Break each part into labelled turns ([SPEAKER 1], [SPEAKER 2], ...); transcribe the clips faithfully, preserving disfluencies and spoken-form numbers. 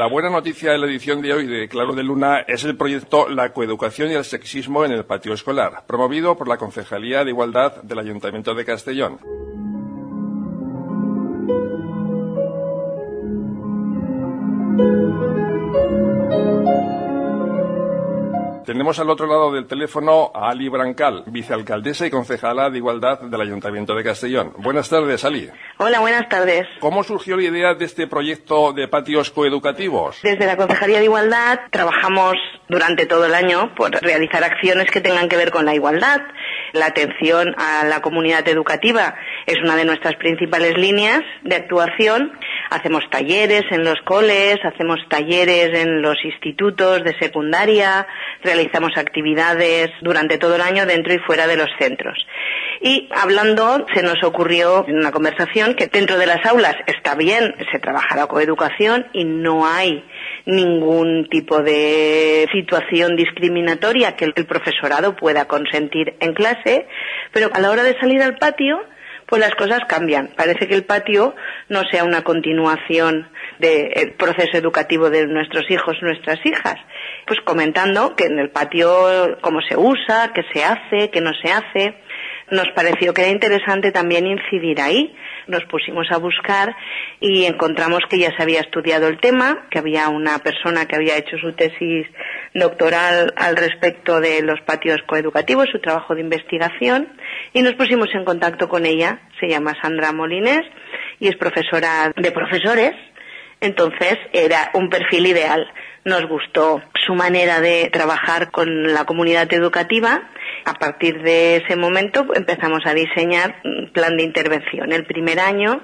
[SPEAKER 1] La buena noticia de la edición de hoy de Claro de Luna es el proyecto La coeducación y el sexismo en el patio escolar, promovido por la Concejalía de Igualdad del Ayuntamiento de Castellón. Tenemos al otro lado del teléfono a Ali Brancal, vicealcaldesa y concejala de Igualdad del Ayuntamiento de Castellón. Buenas tardes, Ali.
[SPEAKER 2] Hola, buenas tardes.
[SPEAKER 1] ¿Cómo surgió la idea de este proyecto de patios coeducativos?
[SPEAKER 2] Desde la Concejalía de Igualdad trabajamos durante todo el año por realizar acciones que tengan que ver con la igualdad. La atención a la comunidad educativa es una de nuestras principales líneas de actuación. Hacemos talleres en los coles, hacemos talleres en los institutos de secundaria, realizamos actividades durante todo el año dentro y fuera de los centros. Y hablando, se nos ocurrió en una conversación que dentro de las aulas está bien, se trabaja la coeducación y no hay ningún tipo de situación discriminatoria que el profesorado pueda consentir en clase, pero a la hora de salir al patio, pues las cosas cambian. Parece que el patio no sea una continuación del proceso educativo de nuestros hijos, nuestras hijas. Pues comentando que en el patio cómo se usa, qué se hace, qué no se hace. Nos pareció que era interesante también incidir ahí. Nos pusimos a buscar y encontramos que ya se había estudiado el tema, que había una persona que había hecho su tesis doctoral al respecto de los patios coeducativos, su trabajo de investigación, y nos pusimos en contacto con ella. Se llama Sandra Molinés y es profesora de profesores. Entonces era un perfil ideal. Nos gustó su manera de trabajar con la comunidad educativa. A partir de ese momento empezamos a diseñar un plan de intervención. El primer año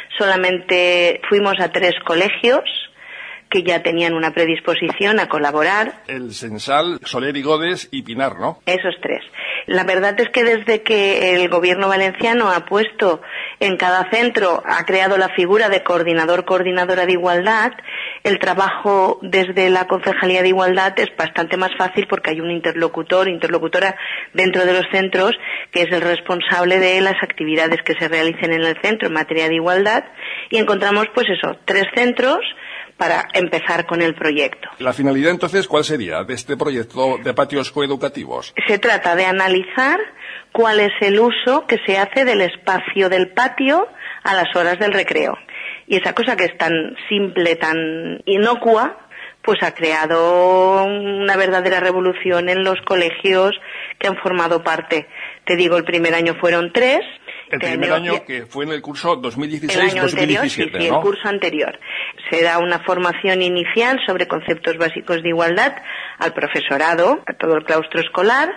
[SPEAKER 2] solamente fuimos a tres colegios que ya tenían una predisposición a colaborar.
[SPEAKER 1] El Sensal, Soler y Godes y Pinar, ¿no?
[SPEAKER 2] Esos tres. La verdad es que desde que el gobierno valenciano ha puesto en cada centro, ha creado la figura de coordinador, coordinadora de igualdad, el trabajo desde la Concejalía de Igualdad es bastante más fácil porque hay un interlocutor, interlocutora dentro de los centros que es el responsable de las actividades que se realicen en el centro en materia de igualdad, y encontramos pues eso, tres centros para empezar con el proyecto.
[SPEAKER 1] La finalidad, entonces, ¿cuál sería de este proyecto de patios coeducativos?
[SPEAKER 2] Se trata de analizar cuál es el uso que se hace del espacio del patio a las horas del recreo. Y esa cosa que es tan simple, tan inocua, pues ha creado una verdadera revolución en los colegios que han formado parte. Te digo, el primer año fueron tres.
[SPEAKER 1] El primer año, año que fue en el curso dos mil dieciséis dos mil diecisiete,
[SPEAKER 2] sí, sí,
[SPEAKER 1] ¿no?
[SPEAKER 2] El curso anterior. Se da una formación inicial sobre conceptos básicos de igualdad al profesorado, a todo el claustro escolar,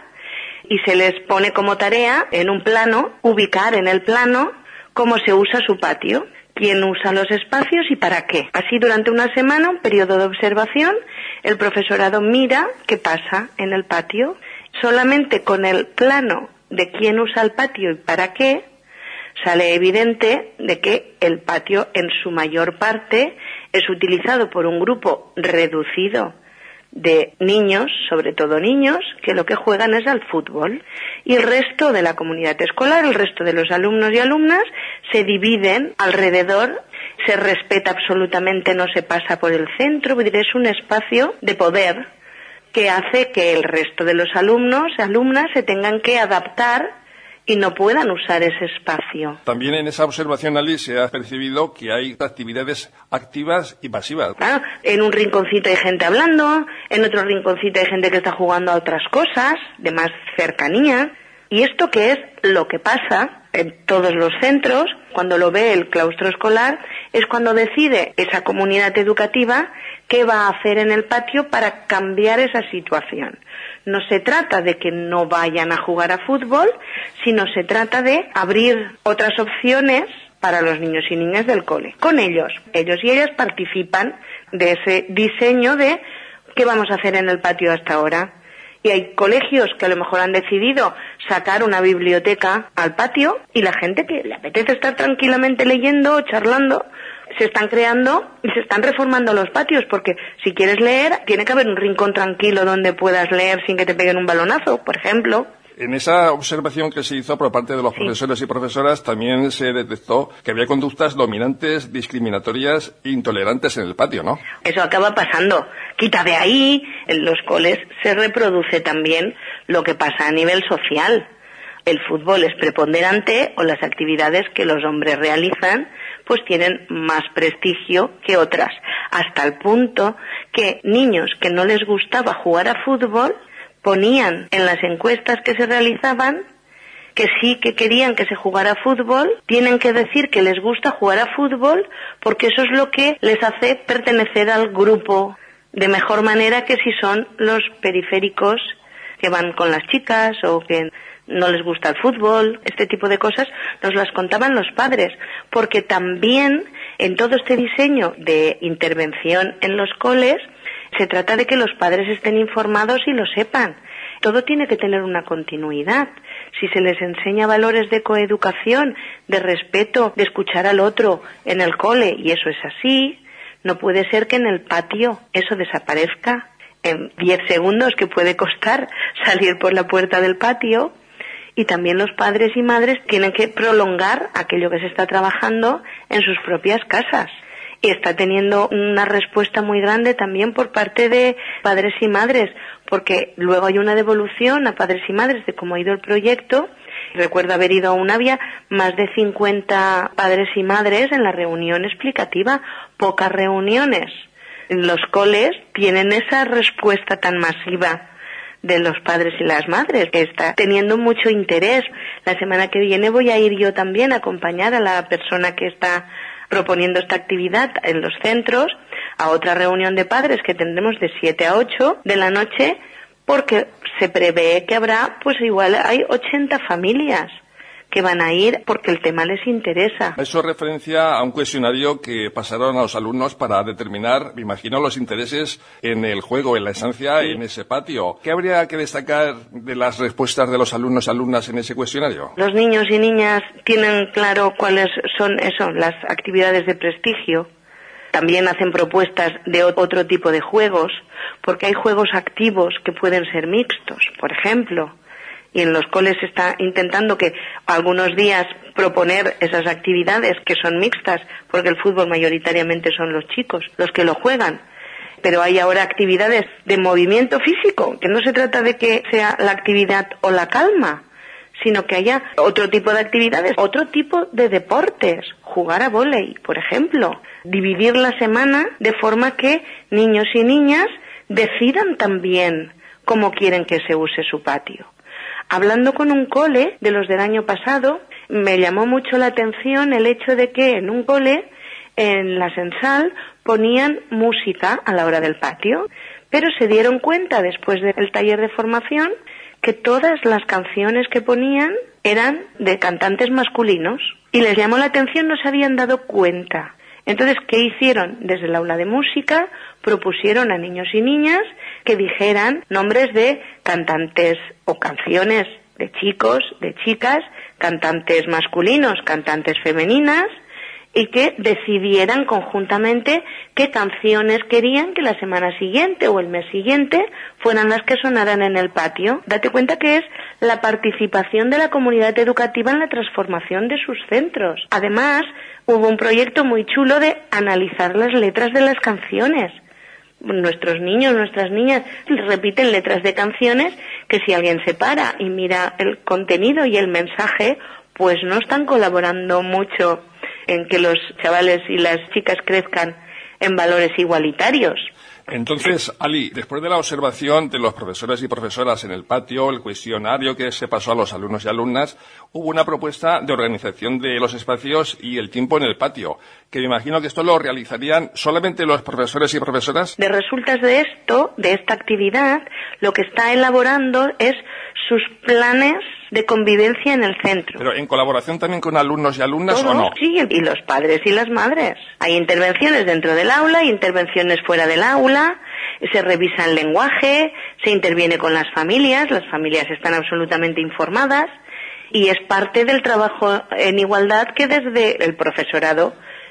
[SPEAKER 2] y se les pone como tarea en un plano, ubicar en el plano cómo se usa su patio, quién usa los espacios y para qué. Así durante una semana, un periodo de observación, el profesorado mira qué pasa en el patio. Solamente con el plano de quién usa el patio y para qué, sale evidente de que el patio en su mayor parte es utilizado por un grupo reducido de niños, sobre todo niños, que lo que juegan es al fútbol. Y el resto de la comunidad escolar, el resto de los alumnos y alumnas, se dividen alrededor, se respeta absolutamente, no se pasa por el centro, es un espacio de poder que hace que el resto de los alumnos y alumnas se tengan que adaptar y no puedan usar ese espacio.
[SPEAKER 1] También en esa observación, Ali, se ha percibido que hay actividades activas y pasivas.
[SPEAKER 2] Claro, en un rinconcito hay gente hablando, en otro rinconcito hay gente que está jugando a otras cosas, de más cercanía. Y esto que es lo que pasa en todos los centros, cuando lo ve el claustro escolar, es cuando decide esa comunidad educativa qué va a hacer en el patio para cambiar esa situación. No se trata de que no vayan a jugar a fútbol, sino se trata de abrir otras opciones para los niños y niñas del cole. Con ellos, ellos y ellas participan de ese diseño de qué vamos a hacer en el patio hasta ahora. Y hay colegios que a lo mejor han decidido sacar una biblioteca al patio y la gente que le apetece estar tranquilamente leyendo o charlando, se están creando y se están reformando los patios, porque si quieres leer, tiene que haber un rincón tranquilo donde puedas leer sin que te peguen un balonazo, por ejemplo.
[SPEAKER 1] En esa observación que se hizo por parte de los sí. profesores y profesoras también se detectó que había conductas dominantes, discriminatorias e intolerantes en el patio, ¿no?
[SPEAKER 2] Eso acaba pasando. Quita de ahí, en los coles se reproduce también lo que pasa a nivel social. El fútbol es preponderante o las actividades que los hombres realizan pues tienen más prestigio que otras, hasta el punto que niños que no les gustaba jugar a fútbol ponían en las encuestas que se realizaban que sí que querían que se jugara fútbol, tienen que decir que les gusta jugar a fútbol porque eso es lo que les hace pertenecer al grupo de mejor manera que si son los periféricos que van con las chicas o que no les gusta el fútbol. Este tipo de cosas nos las contaban los padres, porque también en todo este diseño de intervención en los coles se trata de que los padres estén informados y lo sepan. Todo tiene que tener una continuidad. Si se les enseña valores de coeducación, de respeto, de escuchar al otro en el cole, y eso es así, no puede ser que en el patio eso desaparezca en diez segundos que puede costar salir por la puerta del patio. Y también los padres y madres tienen que prolongar aquello que se está trabajando en sus propias casas. Y está teniendo una respuesta muy grande también por parte de padres y madres, porque luego hay una devolución a padres y madres de cómo ha ido el proyecto. Recuerdo haber ido a una, había más de cincuenta padres y madres en la reunión explicativa, pocas reuniones. Los coles tienen esa respuesta tan masiva de los padres y las madres, que está teniendo mucho interés. La semana que viene voy a ir yo también a acompañar a la persona que está proponiendo esta actividad en los centros a otra reunión de padres que tendremos de siete a ocho de la noche, porque se prevé que habrá, pues igual hay ochenta familias que van a ir porque el tema les interesa.
[SPEAKER 1] Eso referencia a un cuestionario que pasaron a los alumnos para determinar, me imagino, los intereses en el juego, en la estancia, sí. en ese patio. ¿Qué habría que destacar de las respuestas de los alumnos y alumnas en ese cuestionario?
[SPEAKER 2] Los niños y niñas tienen claro cuáles son eso, las actividades de prestigio. También hacen propuestas de otro tipo de juegos, porque hay juegos activos que pueden ser mixtos, por ejemplo. Y en los coles se está intentando que algunos días proponer esas actividades que son mixtas, porque el fútbol mayoritariamente son los chicos los que lo juegan. Pero hay ahora actividades de movimiento físico, que no se trata de que sea la actividad o la calma, sino que haya otro tipo de actividades, otro tipo de deportes, jugar a vóley, por ejemplo. Dividir la semana de forma que niños y niñas decidan también cómo quieren que se use su patio. Hablando con un cole de los del año pasado, me llamó mucho la atención el hecho de que en un cole, en la Sensal, ponían música a la hora del patio, pero se dieron cuenta después del taller de formación que todas las canciones que ponían eran de cantantes masculinos y les llamó la atención, no se habían dado cuenta. Entonces, ¿qué hicieron? Desde el aula de música propusieron a niños y niñas que dijeran nombres de cantantes o canciones de chicos, de chicas, cantantes masculinos, cantantes femeninas, y que decidieran conjuntamente qué canciones querían que la semana siguiente o el mes siguiente fueran las que sonaran en el patio. Date cuenta que es la participación de la comunidad educativa en la transformación de sus centros. Además, hubo un proyecto muy chulo de analizar las letras de las canciones. Nuestros niños, nuestras niñas repiten letras de canciones que si alguien se para y mira el contenido y el mensaje, pues no están colaborando mucho en que los chavales y las chicas crezcan en valores igualitarios.
[SPEAKER 1] Entonces, Ali, después de la observación de los profesores y profesoras en el patio, el cuestionario que se pasó a los alumnos y alumnas, hubo una propuesta de organización de los espacios y el tiempo en el patio, que me imagino que esto lo realizarían solamente los profesores y profesoras.
[SPEAKER 2] De resultas de esto, de esta actividad, lo que está elaborando es sus planes de convivencia en el centro.
[SPEAKER 1] Pero en colaboración también con alumnos y alumnas,
[SPEAKER 2] ¿Todo?
[SPEAKER 1] ¿o no?
[SPEAKER 2] Sí, y los padres y las madres. Hay intervenciones dentro del aula, hay intervenciones fuera del aula, se revisa el lenguaje, se interviene con las familias, las familias están absolutamente informadas y es parte del trabajo en igualdad que desde el profesorado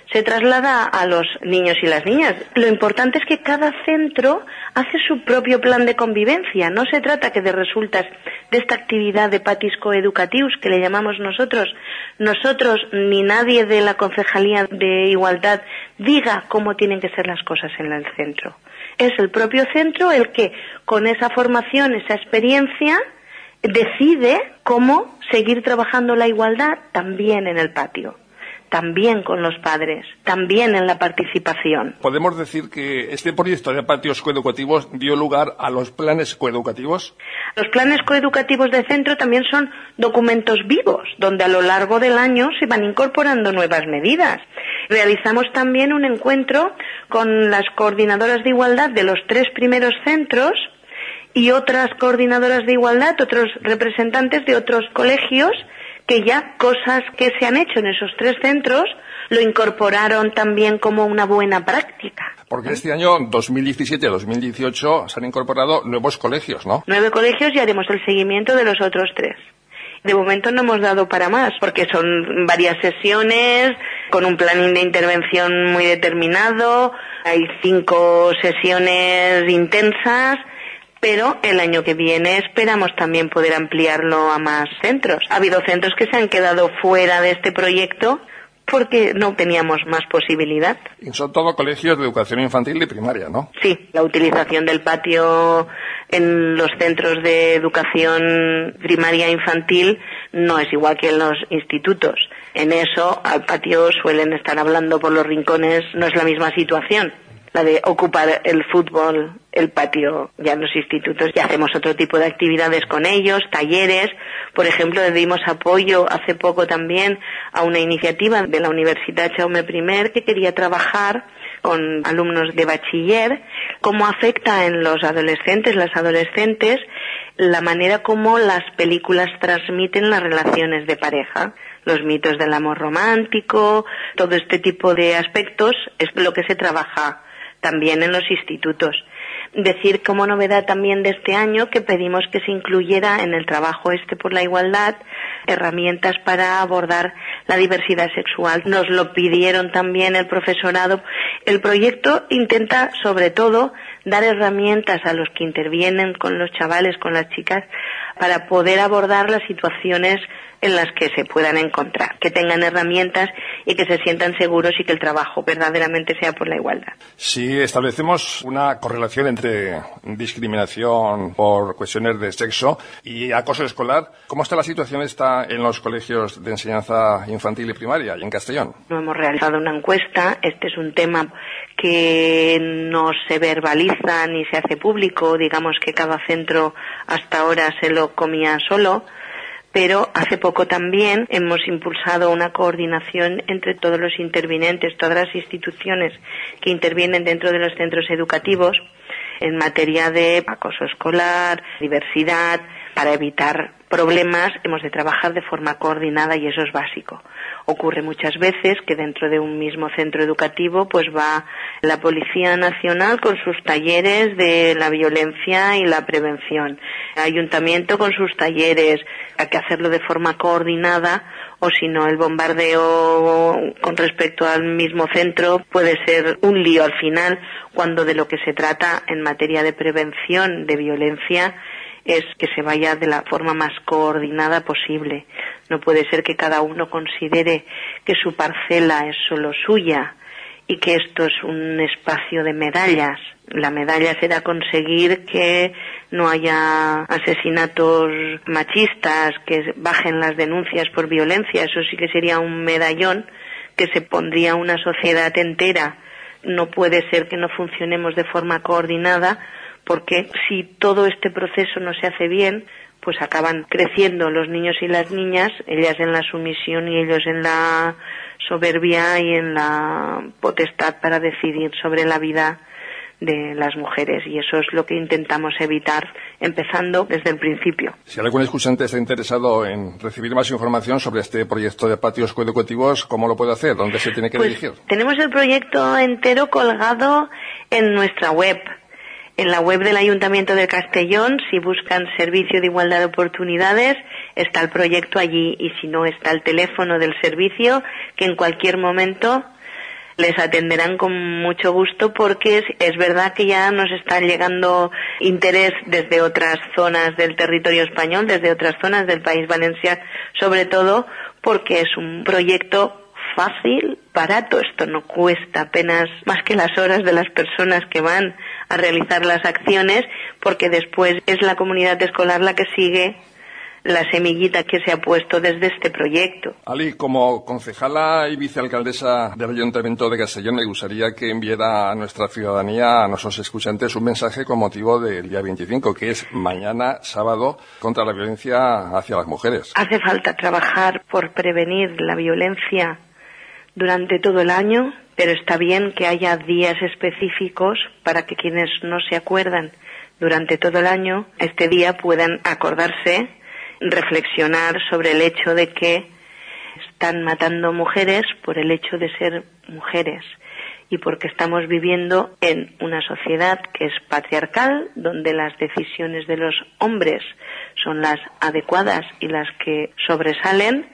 [SPEAKER 2] se traslada a los niños y las niñas. Lo importante es que cada centro hace su propio plan de convivencia. No se trata que de resultas de esta actividad de patis coeducatius, que le llamamos nosotros, nosotros ni nadie de la Concejalía de Igualdad diga cómo tienen que ser las cosas en el centro. Es el propio centro el que, con esa formación, esa experiencia, decide cómo seguir trabajando la igualdad también en el patio, también con los padres, también en la participación.
[SPEAKER 1] ¿Podemos decir que este proyecto de patios coeducativos dio lugar a los planes coeducativos?
[SPEAKER 2] Los planes coeducativos de centro también son documentos vivos, donde a lo largo del año se van incorporando nuevas medidas. Realizamos también un encuentro con las coordinadoras de igualdad de los tres primeros centros y otras coordinadoras de igualdad, otros representantes de otros colegios, que ya cosas que se han hecho en esos tres centros lo incorporaron también como una buena práctica.
[SPEAKER 1] Porque este año, dos mil diecisiete a dos mil dieciocho, se han incorporado nuevos colegios, ¿no?
[SPEAKER 2] Nueve colegios y haremos el seguimiento de los otros tres. De momento no hemos dado para más, porque son varias sesiones, con un plan de intervención muy determinado, hay cinco sesiones intensas, pero el año que viene esperamos también poder ampliarlo a más centros. Ha habido centros que se han quedado fuera de este proyecto porque no teníamos más posibilidad.
[SPEAKER 1] Y son todo colegios de educación infantil y primaria, ¿no?
[SPEAKER 2] Sí, la utilización del patio en los centros de educación primaria e infantil no es igual que en los institutos. En eso, al patio suelen estar hablando por los rincones, no es la misma situación. La de ocupar el fútbol, el patio, ya en los institutos, ya hacemos otro tipo de actividades con ellos, talleres. Por ejemplo, le dimos apoyo hace poco también a una iniciativa de la Universidad Jaume I que quería trabajar con alumnos de bachiller, cómo afecta en los adolescentes, las adolescentes, la manera como las películas transmiten las relaciones de pareja. Los mitos del amor romántico, todo este tipo de aspectos es lo que se trabaja también en los institutos. Decir como novedad también de este año que pedimos que se incluyera en el trabajo este por la igualdad herramientas para abordar la diversidad sexual. Nos lo pidieron también el profesorado. El proyecto intenta sobre todo dar herramientas a los que intervienen con los chavales, con las chicas, para poder abordar las situaciones en las que se puedan encontrar, que tengan herramientas y que se sientan seguros y que el trabajo verdaderamente sea por la igualdad.
[SPEAKER 1] Si establecemos una correlación entre discriminación por cuestiones de sexo y acoso escolar, ¿cómo está la situación esta en los colegios de enseñanza infantil y primaria y en Castellón?
[SPEAKER 2] No hemos realizado una encuesta, este es un tema que no se verbaliza ni se hace público, digamos que cada centro hasta ahora se lo comía solo, pero hace poco también hemos impulsado una coordinación entre todos los intervinientes, todas las instituciones que intervienen dentro de los centros educativos en materia de acoso escolar, diversidad. Para evitar problemas hemos de trabajar de forma coordinada y eso es básico. Ocurre muchas veces que dentro de un mismo centro educativo pues va la Policía Nacional con sus talleres de la violencia y la prevención, el ayuntamiento con sus talleres, hay que hacerlo de forma coordinada o si no el bombardeo con respecto al mismo centro puede ser un lío al final, cuando de lo que se trata en materia de prevención de violencia es que se vaya de la forma más coordinada posible. No puede ser que cada uno considere que su parcela es solo suya y que esto es un espacio de medallas. La medalla será conseguir que no haya asesinatos machistas, que bajen las denuncias por violencia. Eso sí que sería un medallón que se pondría una sociedad entera. No puede ser que no funcionemos de forma coordinada, porque si todo este proceso no se hace bien, pues acaban creciendo los niños y las niñas, ellas en la sumisión y ellos en la soberbia y en la potestad para decidir sobre la vida de las mujeres, y eso es lo que intentamos evitar empezando desde el principio.
[SPEAKER 1] Si algún escuchante está interesado en recibir más información sobre este proyecto de patios coeducativos, ¿cómo lo puede hacer? ¿Dónde se tiene que
[SPEAKER 2] pues
[SPEAKER 1] dirigir?
[SPEAKER 2] Tenemos el proyecto entero colgado en nuestra web. En la web del Ayuntamiento de Castellón, si buscan Servicio de Igualdad de Oportunidades, está el proyecto allí, y si no, está el teléfono del servicio, que en cualquier momento les atenderán con mucho gusto, porque es, es verdad que ya nos está llegando interés desde otras zonas del territorio español, desde otras zonas del País Valencià, sobre todo porque es un proyecto fácil, barato. Esto no cuesta apenas más que las horas de las personas que van a realizar las acciones, porque después es la comunidad escolar la que sigue la semillita que se ha puesto desde este proyecto.
[SPEAKER 1] Ali, como concejala y vicealcaldesa del Ayuntamiento de Castellón, me gustaría que enviara a nuestra ciudadanía, a nuestros escuchantes, un mensaje con motivo del día veinticinco, que es mañana, sábado, contra la violencia hacia las mujeres.
[SPEAKER 2] Hace falta trabajar por prevenir la violencia durante todo el año, pero está bien que haya días específicos para que quienes no se acuerdan durante todo el año, este día puedan acordarse, reflexionar sobre el hecho de que están matando mujeres por el hecho de ser mujeres y porque estamos viviendo en una sociedad que es patriarcal, donde las decisiones de los hombres son las adecuadas y las que sobresalen,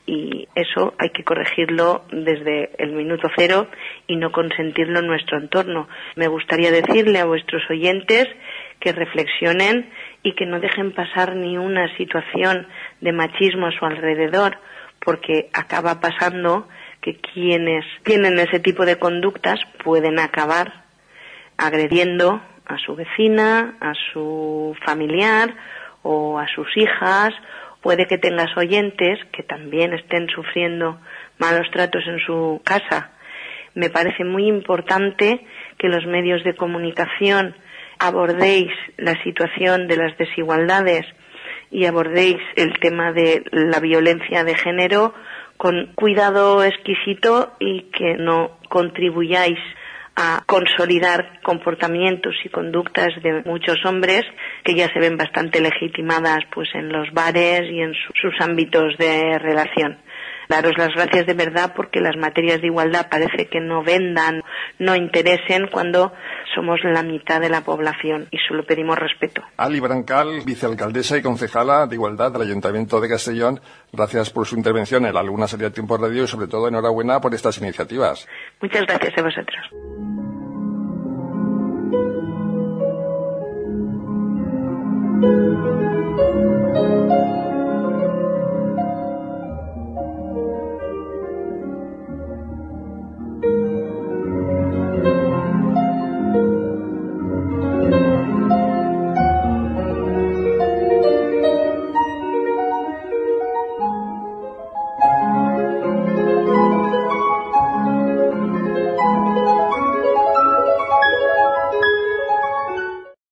[SPEAKER 2] y eso hay que corregirlo desde el minuto cero y no consentirlo en nuestro entorno. Me gustaría decirle a vuestros oyentes que reflexionen y que no dejen pasar ni una situación de machismo a su alrededor, porque acaba pasando que quienes tienen ese tipo de conductas pueden acabar agrediendo a su vecina, a su familiar o a sus hijas. Puede que tengas oyentes que también estén sufriendo malos tratos en su casa. Me parece muy importante que los medios de comunicación abordéis la situación de las desigualdades y abordéis el tema de la violencia de género con cuidado exquisito y que no contribuyáis a consolidar comportamientos y conductas de muchos hombres que ya se ven bastante legitimadas pues en los bares y en su, sus ámbitos de relación. Daros las gracias de verdad, porque las materias de igualdad parece que no vendan, no interesen cuando somos la mitad de la población, y solo pedimos respeto.
[SPEAKER 1] Ali Brancal, vicealcaldesa y concejala de Igualdad del Ayuntamiento de Castellón, gracias por su intervención en la Luna Salida Tiempo Radio y sobre todo enhorabuena por estas iniciativas.
[SPEAKER 2] Muchas gracias a vosotros.